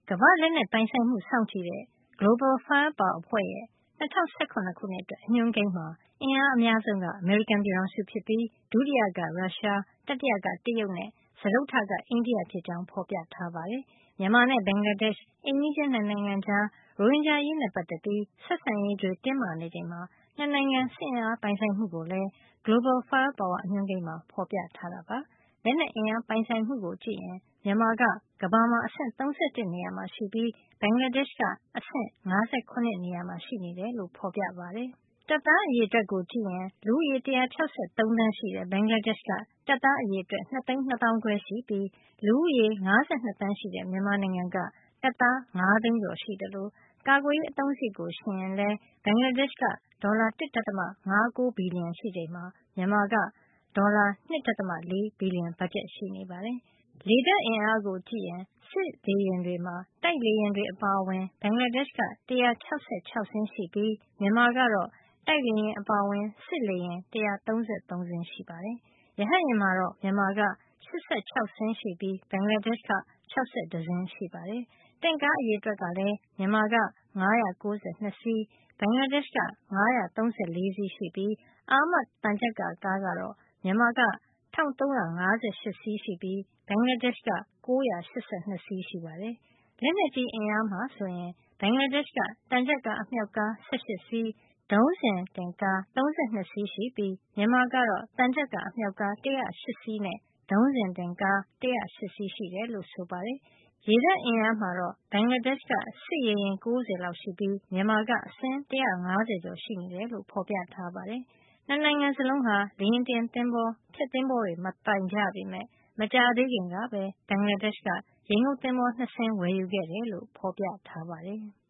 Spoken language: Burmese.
ကမ္ဘာ့လက်နက်ပိုင်ဆိုင်မှုစောင့်ကြည့်တဲ့ Global Firepower အဖွဲ့ရဲ့ 2017 ခုနှစ်အတွက် အညွှန်းကိန်းမှာ အင်အားအများဆုံးက အမေရိကန်ပြည်ထောင်စုဖြစ်ပြီး ဒုတိယက ရုရှား၊ တတိယက တရုတ်နဲ့ စတုတ္ထက အိန္ဒိယဖြစ်ကြောင်း ဖော်ပြထားပါတယ်။ မြန်မာနဲ့ ဘင်္ဂလားဒေ့ရှ် အိမ်နီးချင်း ၂ နိုင်ငံကြား ရိုဟင်ဂျာအရေးနဲ့ ပတ်သက်ပြီး ဆက်ဆံရေးတင်းမာနေချိန်မှာ ၂ နိုင်ငံ စစ်အင်အားပိုင်ဆိုင်မှုကိုလည်း Global Firepower အညွှန်းကိန်းမှာ ဖော်ပြထားတာပါ။ လက်နက်အင်အားပိုင်ဆိုင်မှုကိုကြည့်ရင် မြန်မာက ကမ္ဘာမှာ အဆင့် ၃၁ နေရာမှာရှိပြီး ဘင်္ဂလားဒေ့ရှ်က အဆင့် ၅၇ နေရာမှာ ရှိနေတယ်လို့ ဖော်ပြပါတယ်။ တပ်သားအရေအတွက်ကိုကြည့်ရင် လူဦးရေ ၁၆၃ သန်းရှိတဲ့ ဘင်္ဂလားဒေ့ရှ်က တပ်သားအရေအတွက် 2 သိန်း 2 သောင်းခွဲရှိပြီး လူဦးရေ ၅၂ သန်းရှိတဲ့ မြန်မာနိုင်ငံက တပ်သား 5 သိန်းကျော်ရှိသလို ကာကွယ်ရေးအသုံးစရိတ်ကိုယှဉ်ရင်လည်း ဘင်္ဂလားဒေ့ရှ်က ဒေါ်လာ 1.59 ဘီလီယံရှိချိန်မှာ မြန်မာက ဒေါ်လာ 2.4 ဘီလီယံ ဘတ်ဂျက်ရှိနေပါတယ်။ လေတပ်အင်အားကိုကြည့်ရင် စစ်လေယာဉ်တွေမှာ တိုက်လေယာဉ်တွေအပါအဝင် ဘင်္ဂလားဒေ့ရှ်က 166 စင်းရှိပြီး မြန်မာကတော့ တိုက်လေယာဉ်အပါအဝင် စစ်လေယာဉ် 133 စင်းရှိပါတယ်။ ရဟတ်ယာဉ်မှာတော့ မြန်မာက 86 စင်းရှိပြီး ဘင်္ဂလားဒေ့ရှ်က 61 စင်းရှိပါတယ်။ တင့်ကားအရေအတွက်ကလည်း မြန်မာက 592 စီး၊ ဘင်္ဂလားဒေ့ရှ်က 534 စီးရှိပြီး အာမတ်သံချပ်ကာကားကတော့ မြန်မာက 1358 စီးရှိပြီး ဘင်္ဂလားဒေ့ရှ်က 982 စီးရှိပါတယ်။ လက်နက်ကြီးအင်အားမှာဆိုရင် ဘင်္ဂလားဒေ့ရှ်က သံချပ်ကာအမြောက်ကား 18 စီး၊ ဒုံးစင်တင်ကား 32 စီးရှိပြီး မြန်မာကတော့ သံချပ်ကာအမြောက်ကား 108 စီးနဲ့ ဒုံးစင်တင်ကား 108 စီးရှိတယ်လို့ ဆိုပါတယ်။ ရေတပ်အင်အားမှာတော့ ဘင်္ဂလားဒေ့ရှ်က စစ်ရေယာဉ် ၉၀ လောက်ရှိပြီး မြန်မာက အစင်း 150 ကျော်ရှိနေတယ်လို့ ဖော်ပြထားပါတယ်။ ၂ နိုင်ငံစလုံးဟာ လေယာဉ်တင်သင်္ဘော၊ ဖျက်သင်္ဘောတွေ မပိုင်ကြပေမယ့် မကြာသေးခင်ကပဲ ဘင်္ဂလားဒေ့ရှ်က ရေငုပ်သင်္ဘော 2 စင်း ဝယ်ယူခဲ့တယ်လို့ ဖော်ပြထားပါတယ်။